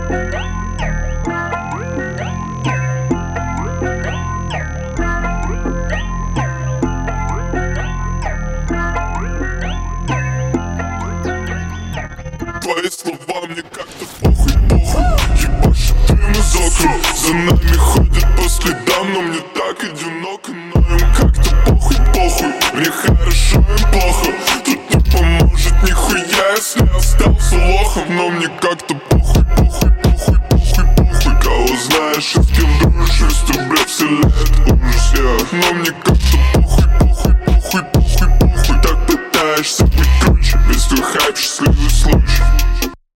Твои слова мне как-то похуй, ебашит дым из окон. За нами ходят по следам, но мне так одиноко. Но им как-то похуй, мне хорошо, им плохо. Тут не поможет нихуя, если остался лохом. Но мне как-то похуй.